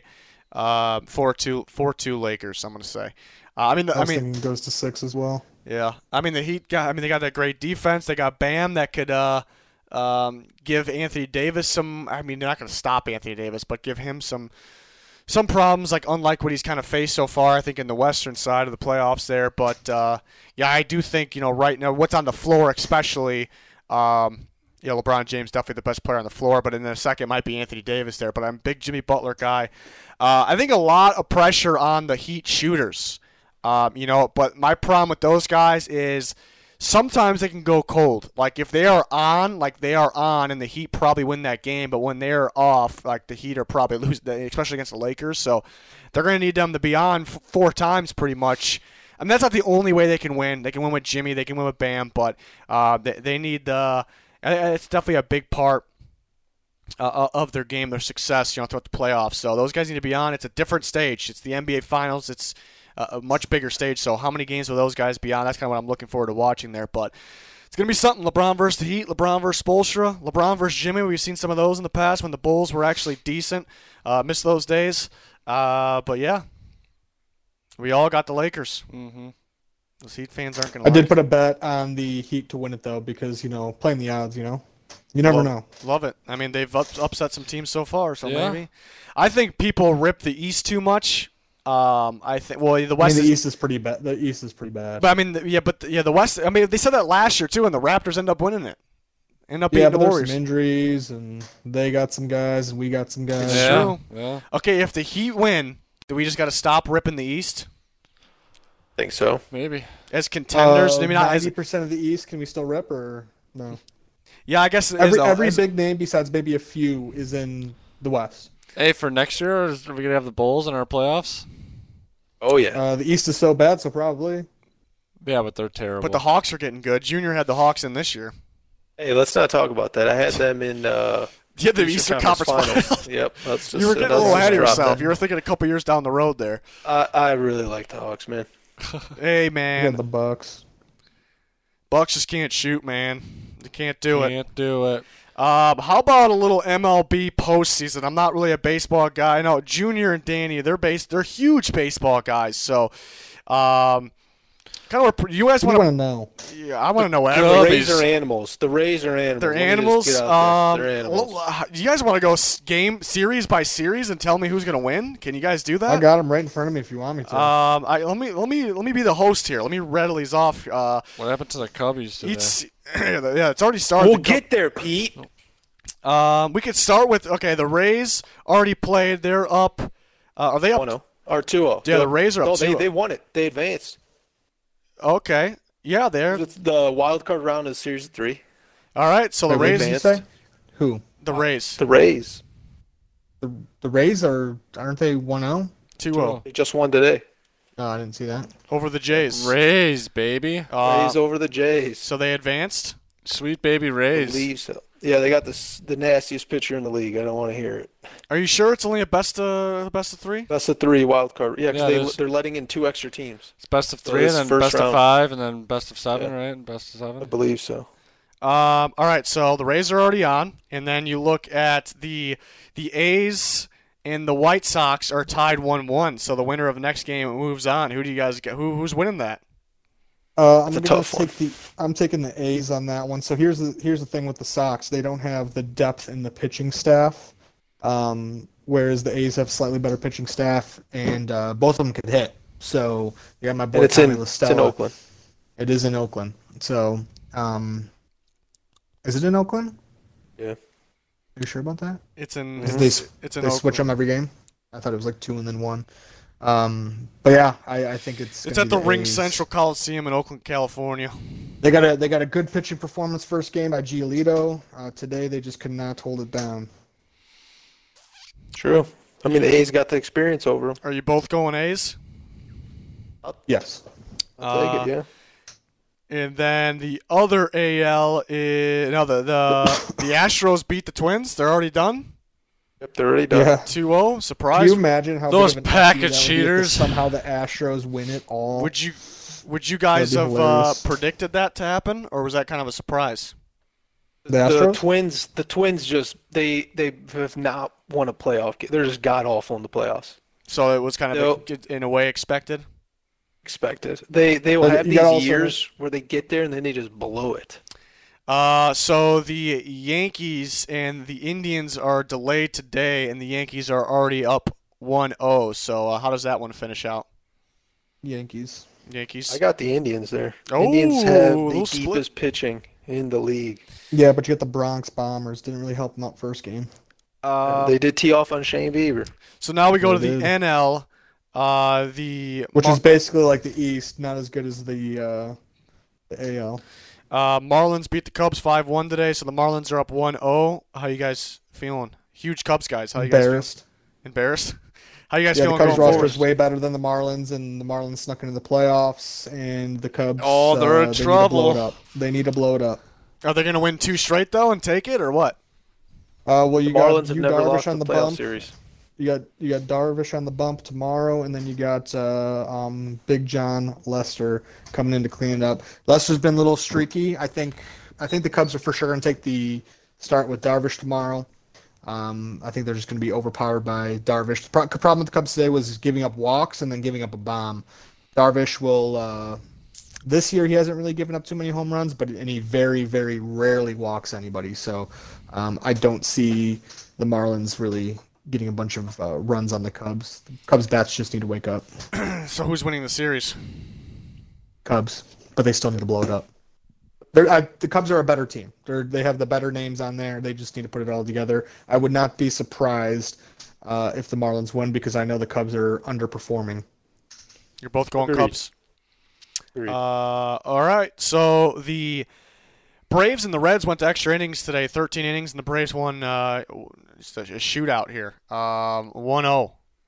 4-2 Lakers. I'm gonna say. I mean, goes to 6 as well. Yeah, the Heat they got that great defense. They got Bam that could give Anthony Davis some. I mean, they're not gonna stop Anthony Davis, but give him some problems, like unlike what he's kind of faced so far. I think in the Western side of the playoffs there, but yeah, I do think right now what's on the floor, especially. LeBron James definitely the best player on the floor, but in a second might be Anthony Davis there. But I'm a big Jimmy Butler guy. I think a lot of pressure on the Heat shooters. But my problem with those guys is sometimes they can go cold. Like if they are on, and the Heat probably win that game. But when they're off, like the Heat are probably losing, especially against the Lakers. So they're going to need them to be on 4 times pretty much. I mean, that's not the only way they can win. They can win with Jimmy. They can win with Bam. But they need the. It's definitely a big part of their game, their success, throughout the playoffs. So those guys need to be on. It's a different stage. It's the NBA Finals. It's a much bigger stage. So how many games will those guys be on? That's kind of what I'm looking forward to watching there. But it's going to be something. LeBron versus the Heat, LeBron versus Spoelstra, LeBron versus Jimmy. We've seen some of those in the past when the Bulls were actually decent. Missed those days. But, yeah, we all got the Lakers. Mm-hmm. Those Heat fans aren't going to I did put a bet on the Heat to win it, though, because, playing the odds, you never know. Love it. I mean, they've upset some teams so far, so Yeah. maybe. I think people rip the East too much. I think. Well, the West. the East is pretty bad. The East is pretty bad. But I mean, the West. I mean, they said that last year too, and the Raptors end up winning it. End up Yeah, beating but the there's Warriors. some injuries, and they got some guys, and we got some guys. It's Yeah. true. Yeah. Okay, if the Heat win, do we just got to stop ripping the East I think so. Maybe. as contenders? Maybe not as 90% of the East, can we still rip, or no? yeah. I guess Every as- big name besides maybe a few is in the West. Hey, for next year, are we going to have the Bulls in our playoffs? Oh yeah. The East is so bad, so probably. Yeah, but they're terrible. but the Hawks are getting good. Junior had the Hawks in this year. Hey, let's not talk about that. I had them in Yeah, the Eastern Conference Finals. Yep. Let's just, You were getting a let's little just ahead of drop yourself. that. You were thinking a couple years down the road there. I really like the Hawks, man. Hey And man, the Bucks. Bucks just can't shoot, man. They can't do it. Can't do it. How about a little MLB postseason? I'm not really a baseball guy. No, Junior and Danny, they're huge baseball guys. So, kind of, you guys What want do you want to? to know? Yeah, I want to know The everything. Rays are animals. The Rays are animals. They're Let me just animals. get out there. They're animals. Do you guys want to go game series by series and tell me who's gonna win? Can you guys do that? I got them right in front of me if you want me to. Let me be the host here. Let me rattle these off. What happened to the Cubbies today? Yeah, it's already started. We'll get there, Pete. We could start with the Rays already played. They're up. Are they up? 1-0 or 2-0. Yeah, the Rays are up No, 2-0. they won it. They advanced. Okay. Yeah, they're It's the wild card round of Series 3. all right. So the Wait, Rays, what did you say? Who? the Rays, The Rays. The Rays aren't they 1-0? 2-0 They just won today. No, I didn't see that. over the Jays. Rays, baby. Rays over the Jays. So they advanced. Sweet baby I Rays. believe so. Yeah, they got the nastiest pitcher in the league. I don't want to hear it. Are you sure it's only a best of three? That's the 3 wild card. Yeah, Yeah, because it they're letting in 2 extra teams. It's best of So 3, it's and then first best of round. 5, and then best of 7, Yeah. right? And best of I 7. believe so. All right. So the Rays are already on, and then you look at the A's and the White Sox are tied 1-1. So the winner of the next game moves on. Who do you guys get? Who's winning that? I'm a gonna tough one. I'm taking the A's on that one. So here's the thing with the Sox. They don't have the depth in the pitching staff, whereas the A's have slightly better pitching staff, and both of them could hit. So you got my boy And it's Tommy in LaStella. Oakland. It is in Oakland. So, is it in Oakland? Yeah. Are you sure about that? It's in. Because they It's in. they switch Oakland. them every game. I thought it was like 2 and then 1. But yeah, I think it's. It's gonna at the be Ring A's. Central Coliseum in Oakland, California. They got a good pitching performance first game by Giolito. Today they just could not hold it down. True. I mean, the A's got the experience over them. Are you both going A's? Yes. I'll take it, yeah. And then the other AL is the Astros beat the Twins. They're already done. Yep, they're already done. Yeah. 2-0. Can Surprise. you imagine how Those big of an pack FU of that would be if cheaters. somehow the Astros win it all? Would you guys That'd have be hilarious. predicted that to happen, or was that kind of a surprise? The Astros? The Twins just they have not won a playoff game. They're just god awful in the playoffs. So it was kind of Nope. in a way expected. Expected. They will But have you gotta these also- years where they get there and then they just blow it. So the Yankees and the Indians are delayed today, and the Yankees are already up 1-0. So how does that one finish out? Yankees. Yankees. I got the Indians there. Oh, Indians have the little split. deepest pitching in the league. Yeah, but you got the Bronx Bombers. Didn't really help them out first game. They did tee off on Shane Bieber. So now we go to They the did. NL. Which is basically like the East, not as good as the AL. Marlins beat the Cubs 5-1 today, so the Marlins are up 1-0. How you guys feeling? Huge Cubs guys. How you guys Embarrassed. feeling? Embarrassed? How you guys Yeah, the feeling Cubs going roster forward? is way better than the Marlins, and the Marlins snuck into the playoffs, and the Cubs. Oh, they're in they trouble. Need to blow it up. They need to blow it up. Are they going to win 2 straight though and take it, or what? Well, The you Marlins got have you never Darvish lost on the the playoff bump. series. You got Darvish on the bump tomorrow, and then you got Big John Lester coming in to clean it up. Lester's been a little streaky. I think the Cubs are for sure going to take the start with Darvish tomorrow. I think they're just going to be overpowered by Darvish. The problem with the Cubs today was giving up walks and then giving up a bomb. Darvish will. This year he hasn't really given up too many home runs, and he very, very rarely walks anybody. So I don't see the Marlins really getting a bunch of runs on the Cubs. The Cubs bats just need to wake up. So who's winning the series? Cubs, but they still need to blow it up. The Cubs are a better team. They have the better names on there. They just need to put it all together. I would not be surprised if the Marlins win because I know the Cubs are underperforming. You're both going Agreed. Cubs. Agreed. All right. So the Braves and the Reds went to extra innings today, 13 innings, and the Braves won just a shootout here, 1-0.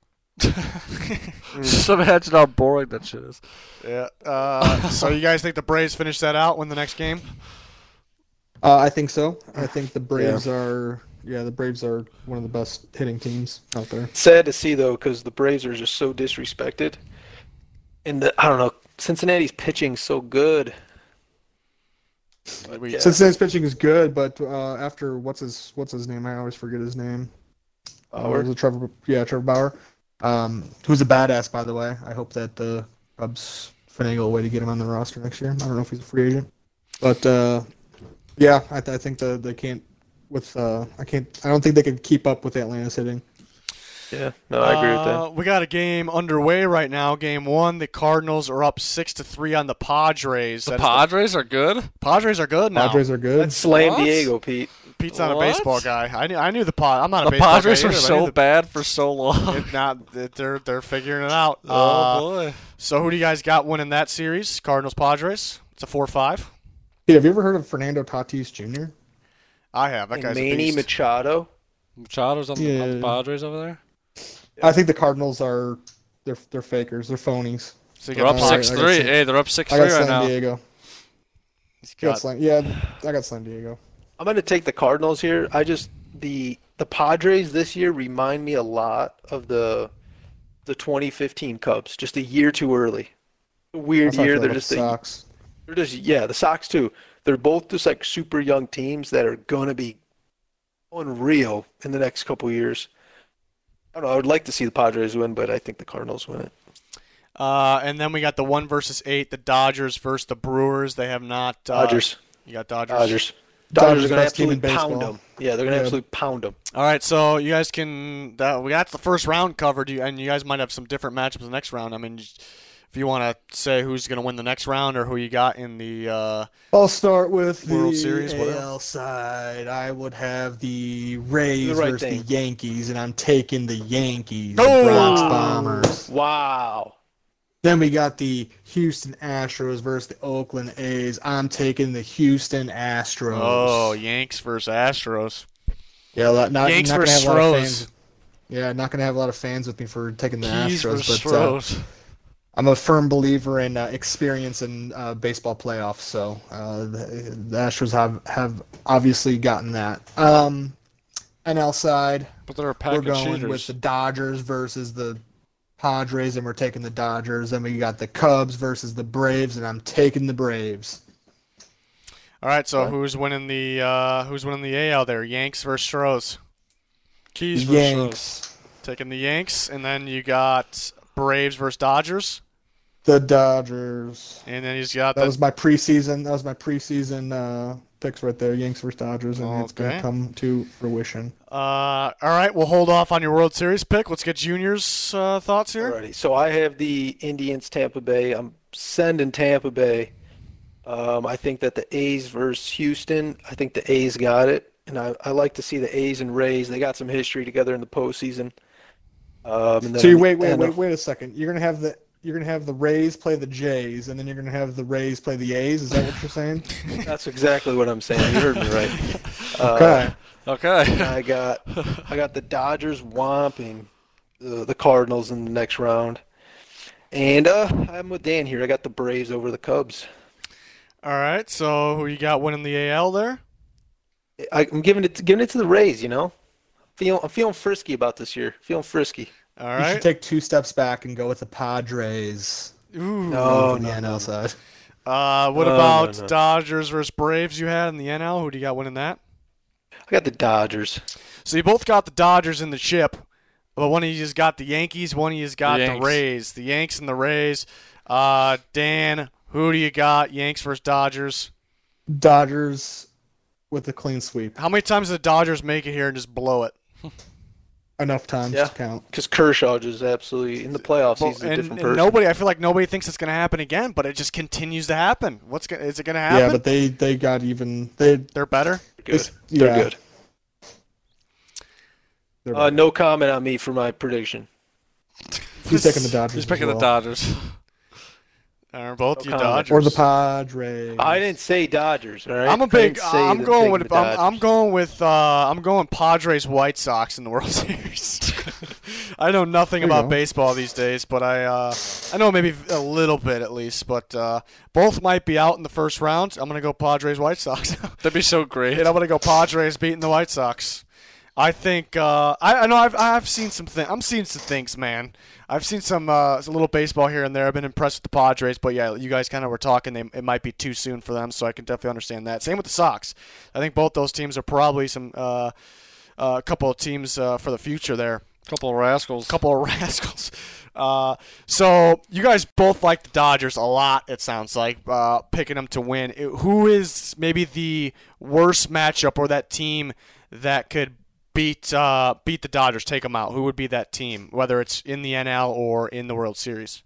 Just imagine how boring that shit is. Yeah. So you guys think the Braves finish that out, win the next game? I think so. I think the Braves are. Yeah, the Braves are one of the best hitting teams out there. Sad to see though, because the Braves are just so disrespected. And I don't know, Cincinnati's pitching so good. But, yeah. Cincinnati's pitching is good, but after what's his name? I always forget his name. Bauer? Was it Trevor Bauer, who's a badass, by the way. I hope that the Cubs finagle a way to get him on the roster next year. I don't know if he's a free agent, but yeah, I think they can't. I don't think they can keep up with Atlanta's hitting. Yeah, no, I agree with that. We got a game underway right now. Game 1, the Cardinals are up 6-3 on the Padres. The Padres are good? Padres are good now. Padres are good. That's Slam What? Diego, Pete. Pete's not a What? baseball guy. I knew the I'm not a The baseball Padres guy were either, but I so knew the- bad for so long. They're figuring it out. Oh, boy. So who do you guys got winning that series? Cardinals Padres. It's a 4-5. Hey, have you ever heard of Fernando Tatis Jr.? I have. That And guy's a Manny beast. Machado. Machado's on the Yeah. Padres over there? I think the Cardinals are they're fakers. They're phonies. So you They're got up All right, I 6-3. got Hey, they're up I 6-3 got right San now. Diego. he's I got got- I got San Diego. I'm going to take the Cardinals here. The Padres this year remind me a lot of the 2015 Cubs, just a year too early. A weird That's how I year. feel They're about just the Sox. the Sox too. They're both just like super young teams that are going to be unreal in the next couple years. I don't know. I would like to see the Padres win, but I think the Cardinals win it. and then we got the 1-8, the Dodgers versus the Brewers. They have not. Dodgers. You got Dodgers. Dodgers. Dodgers Dodgers are going to best team in absolutely pound baseball. them. Yeah, they're going to Yeah. absolutely pound them. All right, so you guys can. We got the first round covered, and you guys might have some different matchups in the next round. I mean, if you want to say who's going to win the next round or who you got in the. I'll start with World the Series, whatever. AL side. I would have the Rays The right versus thing. the Yankees, and I'm taking the Yankees. The Oh! Bronx Bombers. Wow. Then we got the Houston Astros versus the Oakland A's. I'm taking the Houston Astros. Oh, Yanks versus Astros. Yeah, not Yanks gonna versus have a lot of Stros. fans. Yeah, not going to have a lot of fans with me for taking the Keys Astros, versus but Stros. I'm a firm believer in experience in baseball playoffs, so the Astros have obviously gotten that. NL side, But they're a pack we're of going cheaters. with the Dodgers versus the Padres, and we're taking the Dodgers. Then we got the Cubs versus the Braves, and I'm taking the Braves. All right, so who's winning the AL there? Yanks versus Stros. Keys versus Stros. Yanks, Taking the Yanks, and then you got Braves versus Dodgers, the Dodgers. and then he's got That was my preseason. That was my preseason picks right there. Yanks versus Dodgers, and it's going Okay. to come to fruition. all right, we'll hold off on your World Series pick. Let's get Junior's thoughts here. Alrighty. So I have the Indians, Tampa Bay. I'm sending Tampa Bay. I think that the A's versus Houston. I think the A's got it, and I like to see the A's and Rays. They got some history together in the postseason. And then So you on the wait a second. You're gonna have the Rays play the Jays, and then you're gonna have the Rays play the A's. Is that what you're saying? That's exactly what I'm saying. You heard me right. Okay. Okay. I got the Dodgers whomping the Cardinals in the next round, and I'm with Dan here. I got the Braves over the Cubs. All right, so who you got winning the AL there? I'm giving it to the Rays. You know, I'm feeling frisky about this year. Feeling frisky. All You should right. take 2 steps back and go with the Padres. Ooh. No, on the NL side. What No, about no. Dodgers versus Braves you had in the NL? Who do you got winning that? I got the Dodgers. So you both got the Dodgers in the chip, but one of you has got the Yankees, one of you has got the Yanks. Rays. The Yanks and the Rays. Dan, who do you got? Yanks versus Dodgers. Dodgers with a clean sweep. How many times did the Dodgers make it here and just blow it? enough times Yeah. to count. Because Kershaw just absolutely in the playoffs. He's a different person. Nobody, I feel like nobody thinks it's going to happen again, but it just continues to happen. Is it going to happen? Yeah, but they got even. They're better. Good. Yeah. They're good. They're No comment on me for my prediction. He's taking the Dodgers. He's as picking well. the Dodgers. Are both you comment. Dodgers Or the Padres. I didn't say Dodgers. All right. I'm a I big. didn't say I'm them going taking with. the Dodgers. I'm going Padres White Sox in the World Series. I know nothing There you about go. baseball these days, but I know maybe a little bit at least. But both might be out in the first round. I'm gonna go Padres White Sox. That'd be so great. And I'm gonna go Padres beating the White Sox. I think I know I've seen some things. I'm seeing some things, man. I've seen some a little baseball here and there. I've been impressed with the Padres, but yeah, you guys kind of were talking. It might be too soon for them, so I can definitely understand that. Same with the Sox. I think both those teams are probably some a couple of teams for the future there. Couple of rascals. Couple of rascals. So you guys both like the Dodgers a lot. It sounds like picking them to win. Who is maybe the worst matchup or that team that could beat the Dodgers, take them out? Who would be that team, whether it's in the NL or in the World Series?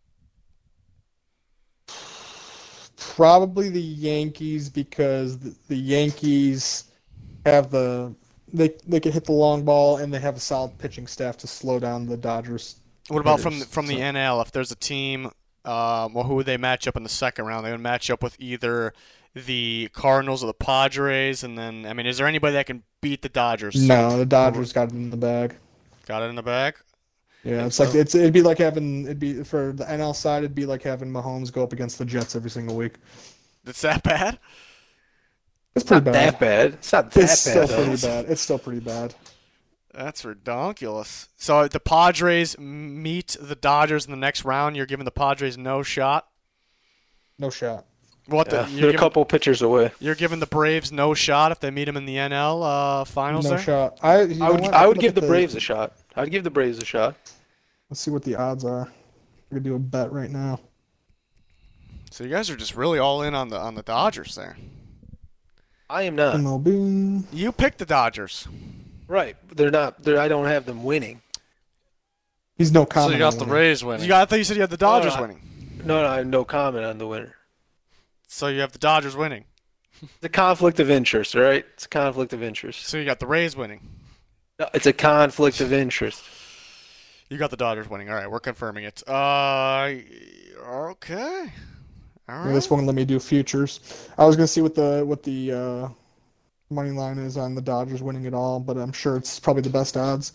Probably the Yankees, because the Yankees have they can hit the long ball, and they have a solid pitching staff to slow down the Dodgers. What about hitters. from the NL? If there's a team, well, who would they match up in the second round? They would match up with either the Cardinals or the Padres, and then is there anybody that can beat the Dodgers? No, the Dodgers got it in the bag. Got it in the bag. Yeah, it'd be like having for the NL side, it'd be like having Mahomes go up against the Jets every single week. It's that bad? It's It's not pretty bad. that bad. It's not that It's bad. still pretty though. bad. It's still pretty bad. That's ridiculous. So if the Padres meet the Dodgers in the next round, you're giving the Padres no shot? No shot. What? Yeah, You're they're a couple pitchers away. You're giving the Braves no shot if they meet them in the NL finals No there? shot. I would look give at the Braves a shot. I'd give the Braves a shot. Let's see what the odds are. We're gonna do a bet right now. So you guys are just really all in on the Dodgers there. I am not. MLB. You picked the Dodgers. Right. They're not. I don't have them winning. He's no So comment. you got on the winning. Rays winning. I thought you said you had the Dodgers no. winning. No, I have no comment on the winner. So you have the Dodgers winning. It's a conflict of interest, all right? It's a conflict of interest. So you got the Rays winning. No, it's a conflict of interest. You got the Dodgers winning. All right, we're confirming it. Okay. All right. This won't let me do futures. I was gonna see what the money line is on the Dodgers winning it all, but I'm sure it's probably the best odds.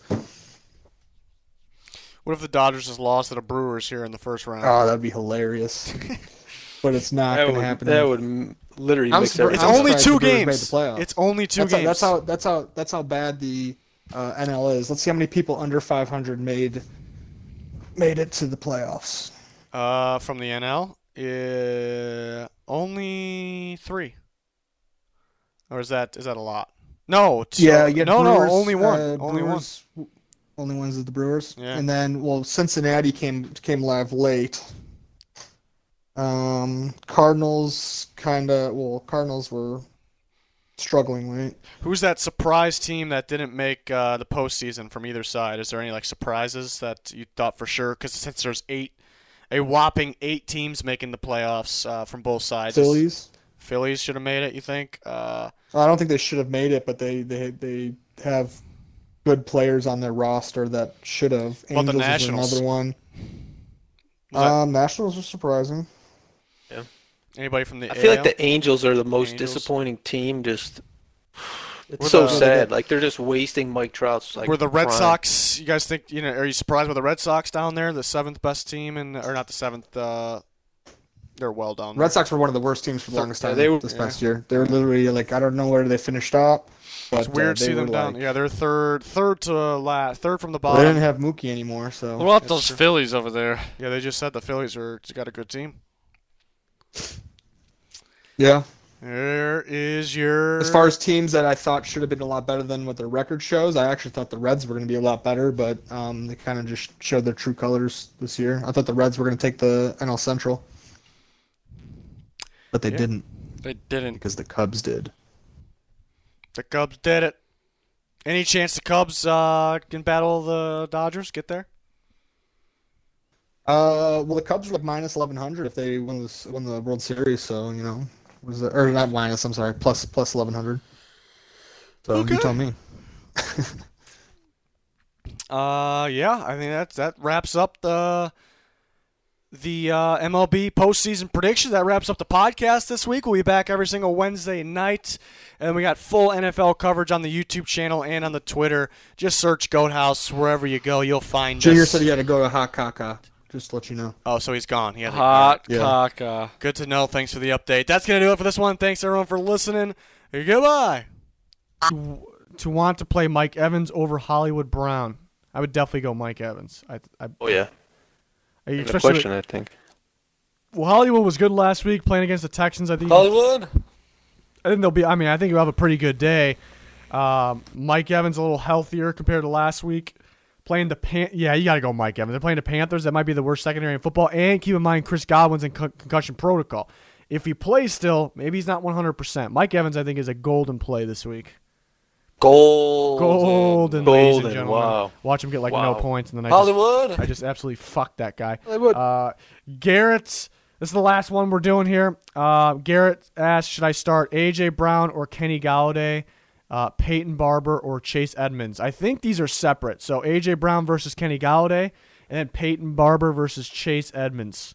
What if the Dodgers just lost to the Brewers here in the first round? Oh, that'd be hilarious. But it's not That gonna would, happen. that would literally I'm mix surprised- It's everything. I'm only surprised two the Brewers made games. the playoffs. It's only two games. That's how bad the NL is. Let's see how many people under 500 made it to the playoffs. From the NL, only 3. Or is that a lot? No. Yeah, you had no, Brewers, only one. Only one. Brewers, only one's is the Brewers. Yeah. And then, Cincinnati came live late. Cardinals Cardinals were struggling late. Who's that surprise team that didn't make the postseason from either side? Is there any surprises that you thought for sure? Because since there's a whopping 8 teams making the playoffs from both sides. Phillies should have made it. You think? I don't think they should have made it, but they have good players on their roster that should have. What about the Angels is Nationals? another one. Was that- Nationals are surprising. Anybody from the I feel AL? like the Angels are the most Angels. disappointing team. Just it's Were so the- sad. Like they're just wasting Mike Trout's. Were the Red prime. Sox? You guys think? Are you surprised with the Red Sox down there? The 7th best team, or not the 7th? They're well down there. Red Sox were one of the worst teams for the longest Yeah, time they were- this past year. They were literally I don't know where they finished up. But, It's weird to they see them were down. Yeah, they're third to last, third from the They bottom. didn't have Mookie anymore, so. What about That's those true. Phillies over there? Yeah, they just said the Phillies got a good team. Yeah. There is your. As far as teams that I thought should have been a lot better than what their record shows, I actually thought the Reds were going to be a lot better, but they kind of just showed their true colors this year. I thought the Reds were going to take the NL Central, but they didn't They didn't. because the Cubs did. The Cubs did it. Any chance the Cubs can battle the Dodgers? Get there? Well, the Cubs are like minus 1,100 if they win the World Series. So what is that? Or not minus. I'm sorry, plus 1,100. So Okay. you tell me. Yeah, I think that wraps up the MLB postseason predictions. That wraps up the podcast this week. We'll be back every single Wednesday night, and we got full NFL coverage on the YouTube channel and on the Twitter. Just search Goat House wherever you go, you'll find Junior us. said he had to go to Hot Kaka. Just to let you know. Oh, so he's gone. He had to, Hot Yeah. caca. Good to know. Thanks for the update. That's gonna do it for this one. Thanks everyone for listening. Goodbye. To want to play Mike Evans over Hollywood Brown, I would definitely go Mike Evans. Oh yeah. No Especially question, I think. well, Hollywood was good last week playing against the Texans. I think Hollywood? I think they'll be. I mean, I think you'll have a pretty good day. Mike Evans a little healthier compared to last week. Playing the yeah, you got to go Mike Evans. They're playing the Panthers. That might be the worst secondary in football. And keep in mind, Chris Godwin's in concussion protocol. If he plays still, maybe he's not 100%. Mike Evans, I think, is a golden play this week. Golden, ladies and gentlemen. Wow. Watch him get no Wow. points, and then Hollywood? I just absolutely fucked that guy. Hollywood. Garrett, this is the last one we're doing here. Garrett asked, should I start A.J. Brown or Kenny Galladay, Peyton Barber or Chase Edmonds? I think these are separate. So A.J. Brown versus Kenny Galladay, and then Peyton Barber versus Chase Edmonds.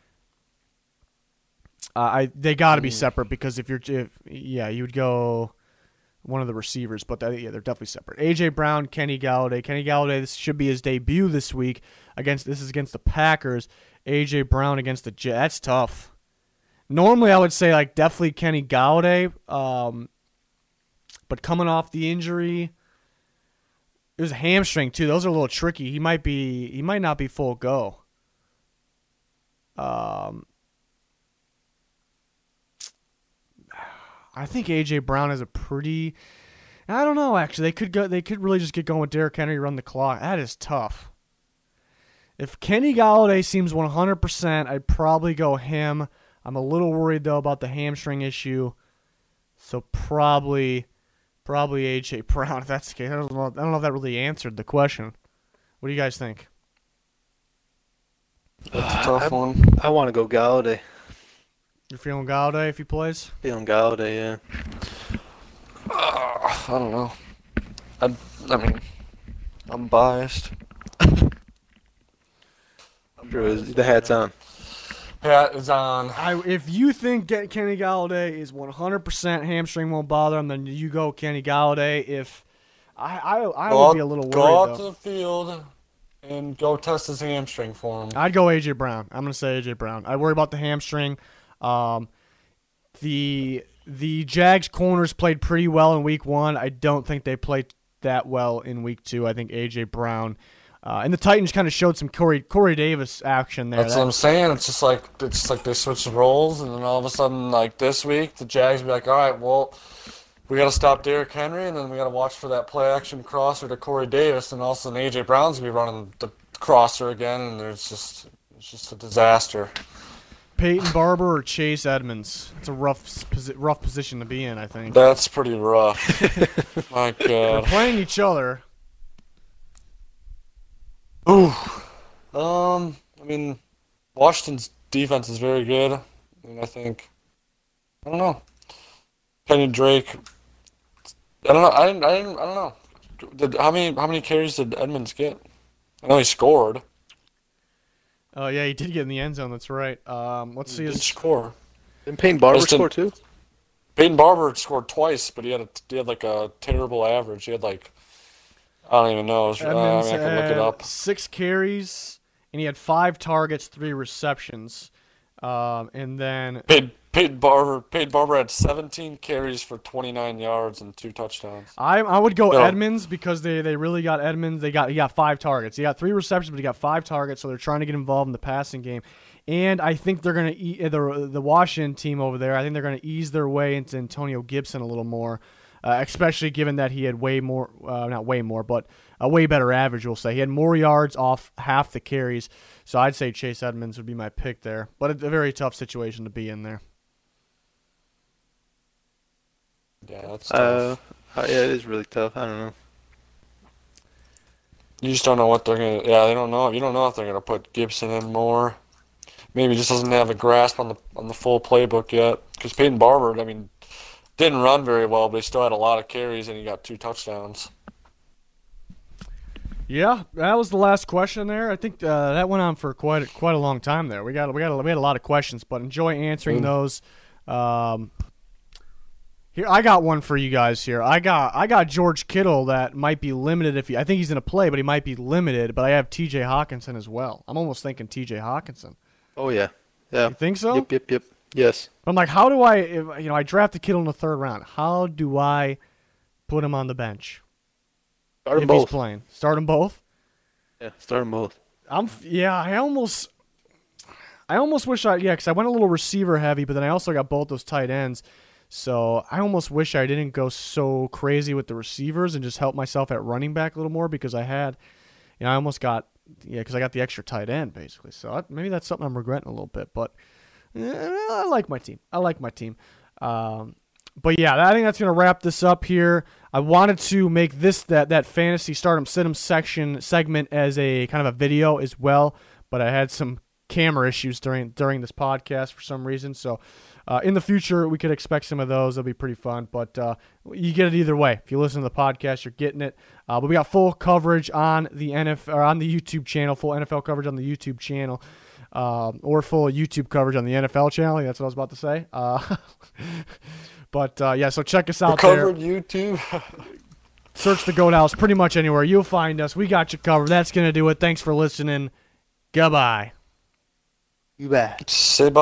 They got to be separate because you would go one of the receivers, but they're definitely separate. A.J. Brown, Kenny Galladay. Kenny Galladay, this should be his debut this week. This is against the Packers. A.J. Brown against the Jets. That's tough. Normally, I would say definitely Kenny Galladay, but coming off the injury, it was a hamstring too. Those are a little tricky. He might not be full go. I think A.J. Brown is a pretty. I don't know. Actually, they could really just get going with Derrick Henry, run the clock. That is tough. If Kenny Galladay seems 100%, I'd probably go him. I'm a little worried though about the hamstring issue, so probably A.J. Brown. If that's the case, I don't know if that really answered the question. What do you guys think? That's a tough one. I want to go Galladay. You're feeling Galladay if he plays? Feeling Galladay, yeah. I don't know. I mean, I'm biased. Sure, the hat's on. Hat is on. If you think Kenny Galladay is 100% hamstring won't bother him, then you go Kenny Galladay. If I would be a little worried Go out to though. the field and go test his hamstring for him. I'd go A.J. Brown. I'm gonna say A.J. Brown. I worry about the hamstring. The Jags corners played pretty well in week 1. I don't think they played that well in week 2. I think A.J. Brown and the Titans kind of showed some Corey Davis action there. That's what I'm saying. It's just like they switch the roles, and then all of a sudden, like this week, the Jags be like, all right, well, we got to stop Derrick Henry, and then we got to watch for that play action crosser to Corey Davis, and all of a sudden A.J. Brown's gonna be running the crosser again, and it's just a disaster. Peyton Barber or Chase Edmonds. It's a rough position to be in, I think. That's pretty rough. My They're God. playing each other. Ooh. I mean, Washington's defense is very good. I mean, I don't know. Kenny Drake. I don't know. I don't know. How many carries did Edmonds get? I know he scored. Oh yeah, he did get in the end zone. That's right. Let's see He did his. score. Didn't Peyton Barber Justin- score too? Peyton Barber scored twice, but he had like a terrible average. He had like, I don't even know. Edmonds I can look it had up. 6 carries, and he had 5 targets, 3 receptions, and then Peyton Barber had 17 carries for 29 yards and 2 touchdowns. I would go No. Edmonds because they really got Edmonds. He got 5 targets. He got 3 receptions, but he got 5 targets. So they're trying to get involved in the passing game. And I think they're going to the Washington team over there. I think they're going to ease their way into Antonio Gibson a little more, especially given that he had not way more, but a way better average. We'll say he had more yards off half the carries. So I'd say Chase Edmonds would be my pick there. But it's a very tough situation to be in there. Yeah, that's tough. Yeah, it is really tough. I don't know. You just don't know what they're gonna. Yeah, they don't know. You don't know if they're gonna put Gibson in more. Maybe he just doesn't have a grasp on the full playbook yet. Because Peyton Barber, I mean, didn't run very well, but he still had a lot of carries and he got 2 touchdowns. Yeah, that was the last question there. I think that went on for quite a long time there. We had a lot of questions, but enjoy answering those. Here, I got one for you guys here. I got George Kittle that might be limited I think he's going to play, but he might be limited. But I have T.J. Hawkinson as well. I'm almost thinking T.J. Hawkinson. Oh yeah. Yeah. You think so? Yep. Yes. I'm like, how do I drafted Kittle in the 3rd round. How do I put him on the bench? Start them If both. he's playing. Start them both? Yeah, start them both. I almost wish because I went a little receiver heavy, but then I also got both those tight ends. So I almost wish I didn't go so crazy with the receivers and just help myself at running back a little more because I had, I almost got, because I got the extra tight end basically. So maybe that's something I'm regretting a little bit, but I like my team. But yeah, I think that's going to wrap this up here. I wanted to make this that fantasy stardom sit 'em segment as a kind of a video as well, but I had some camera issues during this podcast for some reason. So in the future, we could expect some of those. They'll be pretty fun, but you get it either way. If you listen to the podcast, you're getting it. But we got full coverage on the NFL or on the YouTube channel, full NFL coverage on the YouTube channel. Or full YouTube coverage on the NFL channel. That's what I was about to say. But so check us out there. Covered YouTube. Search the Goat House pretty much anywhere. You'll find us. We got you covered. That's going to do it. Thanks for listening. Goodbye. You bet. Say bye.